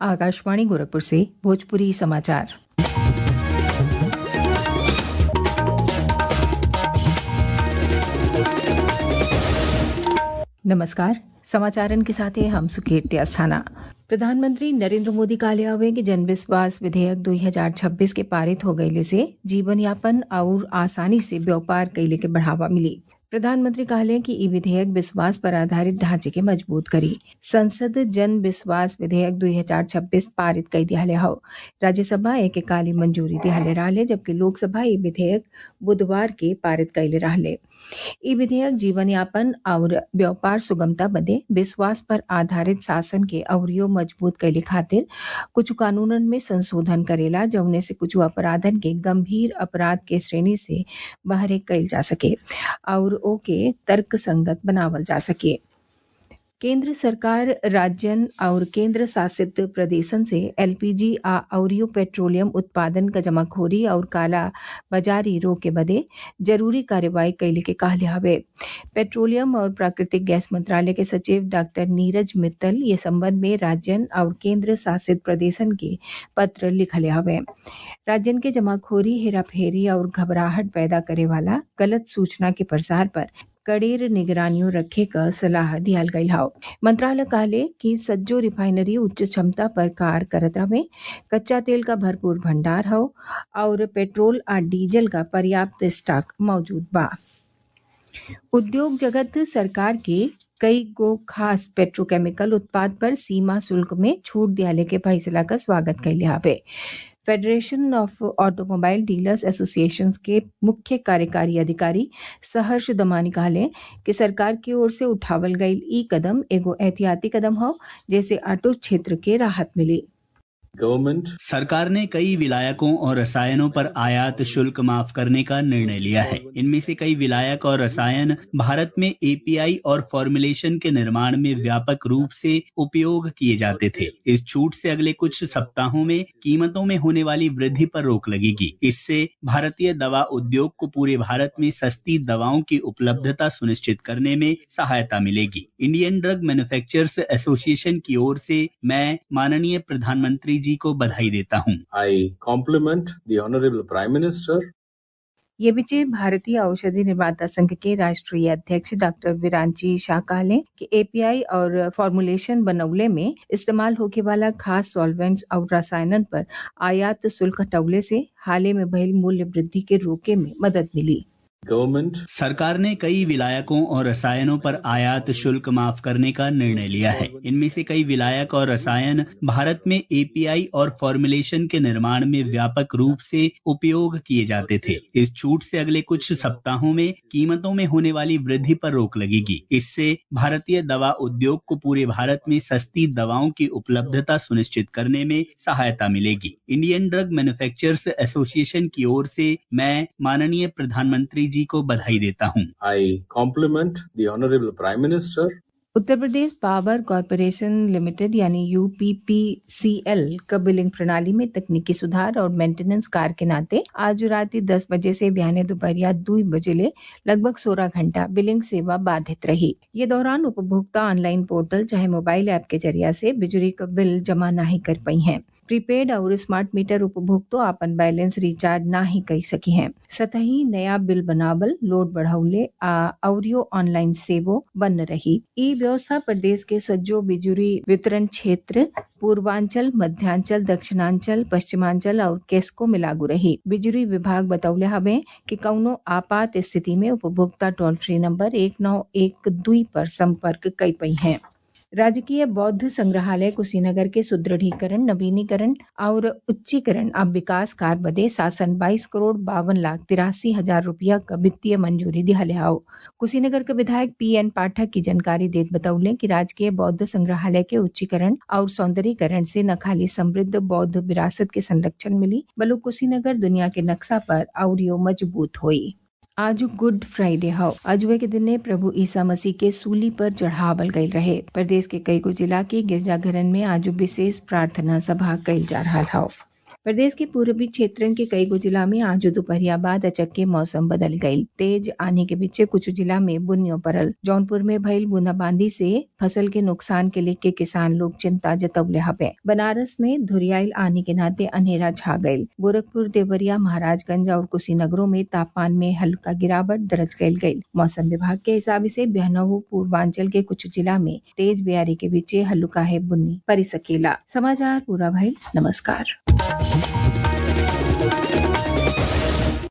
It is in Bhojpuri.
आकाशवाणी गोरखपुर से भोजपुरी समाचार। नमस्कार, समाचारन के साथ हैं हम सुकीर्ति अस्थाना। प्रधानमंत्री नरेंद्र मोदी कहले हवे कि जन विश्वास विधेयक 2026 के पारित हो गईले से जीवन यापन और आसानी से व्यापार कैले के बढ़ावा मिली। प्रधानमंत्री कहले कि ई विधेयक विश्वास पर आधारित ढांचे के मजबूत करी। संसद जन विश्वास विधेयक 2026 पारित कई दियाले हौ। राज्यसभा एके काली मंजूरी दियाले रहले, जबकि लोकसभा ई विधेयक बुधवार के पारित कैले रहले। ई विधेयक जीवन यापन और व्यापार सुगमता बदे विश्वास पर आधारित शासन के अवरियो मजबूत कैले खातिर कुछ कानूनन में संशोधन करेला, जौने से कुछ अपराधन के गंभीर अपराध के श्रेणी से बहरे कैल जा सके और ओके तर्क संगत बनावल जा सके। केंद्र सरकार राज्यन और केंद्र शासित प्रदेशन से एलपीजी और पेट्रोलियम उत्पादन का जमाखोरी और काला बाजारी रोके बदे जरूरी कार्यवाही कैले के कहले हवे। पेट्रोलियम और प्राकृतिक गैस मंत्रालय के सचिव डॉक्टर नीरज मित्तल ये संबंध में राज्यन और केंद्र शासित प्रदेशन के पत्र लिखले हवे। राज्यन के जमाखोरी, हेराफेरी और घबराहट पैदा करे वाला गलत सूचना के प्रसार पर कड़ेर निगरानियों रखे का सलाह दियाल गई हौ। मंत्रालय कहले कि सज्जो रिफाइनरी उच्च क्षमता पर कार्य करत रहे, कच्चा तेल का भरपूर भंडार हौ और पेट्रोल और डीजल का पर्याप्त स्टॉक मौजूद बा। उद्योग जगत सरकार के कई गो खास पेट्रोकेमिकल उत्पाद पर सीमा शुल्क में छूट दियाले के फैसला का स्वागत कैले हवे। Federation of automobile dealers association के मुख्य कार्यकारी अधिकारी सहर्ष दमानी कहले कि सरकार की ओर से उठावल गईल ई कदम एगो एहतियाती कदम हो, जैसे ऑटो क्षेत्र के राहत मिली। सरकार ने कई विलायकों और रसायनों पर आयात शुल्क माफ करने का निर्णय लिया है। इनमें से कई विलायक और रसायन भारत में एपीआई और फॉर्मुलेशन के निर्माण में व्यापक रूप से उपयोग किए जाते थे। इस छूट से अगले कुछ सप्ताहों में कीमतों में होने वाली वृद्धि पर रोक लगेगी। इससे भारतीय दवा उद्योग को पूरे भारत में सस्ती दवाओं की उपलब्धता सुनिश्चित करने में सहायता मिलेगी। इंडियन ड्रग मैन्युफैक्चरर्स एसोसिएशन की ओर से मैं माननीय प्रधानमंत्री जी को बधाई देता हूँ। I compliment the Honorable Prime Minister. ये बीचे भारतीय औषधि निर्माता संघ के राष्ट्रीय अध्यक्ष डॉक्टर विरांची शाह कहले कि एपीआई और फॉर्मुलेशन बनौले में इस्तेमाल होके वाला खास सॉल्वेंट्स और रसायनन पर आयात शुल्क हटौले से हाले में भइल मूल्य वृद्धि के रोके में मदद मिली। सरकार ने कई विलायकों और रसायनों पर आयात शुल्क माफ करने का निर्णय लिया है। इनमें से कई विलायक और रसायन भारत में एपीआई और फॉर्मुलेशन के निर्माण में व्यापक रूप से उपयोग किए जाते थे। इस छूट से अगले कुछ सप्ताहों में कीमतों में होने वाली वृद्धि पर रोक लगेगी। इससे भारतीय दवा उद्योग को पूरे भारत में सस्ती दवाओं की उपलब्धता सुनिश्चित करने में सहायता मिलेगी। इंडियन ड्रग मैन्युफैक्चरर्स एसोसिएशन की ओर से मैं माननीय प्रधानमंत्री जी को बधाई देता हूँ। I compliment the Honorable Prime Minister. Uttar Pradesh power corporation limited यानी यूपीपीसीएल का बिलिंग प्रणाली में तकनीकी सुधार और मेंटेनेंस कार्य के नाते आज रात 10 बजे से बिहाने दोपहरिया 2 बजे ले लगभग 16 घंटा बिलिंग सेवा बाधित रही। ये दौरान उपभोक्ता ऑनलाइन पोर्टल चाहे मोबाइल ऐप के जरिया से बिजली का बिल जमा नहीं कर पाई हैं। प्रीपेड और स्मार्ट मीटर उपभोक्ता अपन बैलेंस रिचार्ज ना ही कर सकी हैं। सतही नया बिल बनावल, लोड बढ़ाउले और ऑनलाइन सेवो बन रही। ई व्यवस्था प्रदेश के सज्जो बिजली वितरण क्षेत्र पूर्वांचल, मध्यांचल, दक्षिणांचल, पश्चिमांचल और केस्को में लागू रही। बिजली विभाग बतौले हवे कि कौनो आपात स्थिति में उपभोक्ता टोल फ्री नंबर 1912 पर संपर्क कई पई हैं। राजकीय बौद्ध संग्रहालय कुशीनगर के सुदृढ़ीकरण, नवीनीकरण और उच्चीकरण अब विकास कार्य बदे शासन 22,52,83,000 रुपया का वित्तीय मंजूरी दिहले हौ। कुशीनगर के विधायक पीएन पाठक की जानकारी देत बतौले कि राजकीय बौद्ध संग्रहालय के उच्चीकरण और सौंदर्यीकरण से न खाली समृद्ध बौद्ध विरासत के संरक्षण मिली, बल्कि कुशीनगर दुनिया के नक्शा पर और मजबूत हुई। आज गुड फ्राइडे हौ। अजुए के दिन प्रभु ईसा मसीह के सूली पर चढ़ावल गईल रहे। प्रदेश के कई जिला के गिरजाघरन में आज विशेष प्रार्थना सभा कईल जा रहा हौ। प्रदेश के पूर्वी क्षेत्रन के कई गो जिला में आज दोपहरिया बाद अचक्के मौसम बदल गई। तेज आने के बीच कुछ जिला में बुनियो पड़ल। जौनपुर में भइल बूंदाबांदी से फसल के नुकसान के लेके किसान लोग चिंता जतवले हवे। बनारस में धुरियाइल आने के नाते अंधेरा छा गई। गोरखपुर, देवरिया, महाराजगंज और कुशीनगरों में तापमान में हल्का गिरावट दर्ज कइल गई। मौसम विभाग के हिसाब से बिहनहु पूर्वांचल के कुछ जिला में तेज बियारी के बीच हल्का है बुन्नी पड़ी सकेला। समाचार पूरा भइल। नमस्कार।